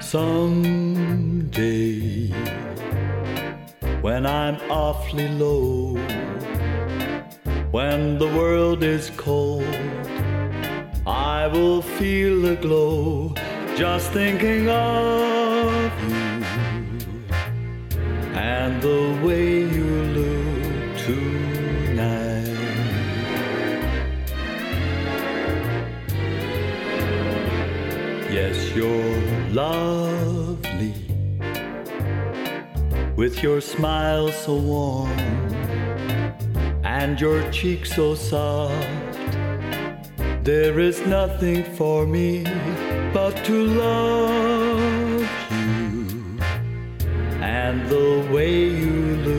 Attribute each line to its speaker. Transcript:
Speaker 1: Someday, when I'm awfully low, when the world is cold, I will feel a glow just thinking of you and the way you look tonight. Yes, you're lovely, with your smile so warm and your cheek so soft. There is nothing for me but to love you and the way you look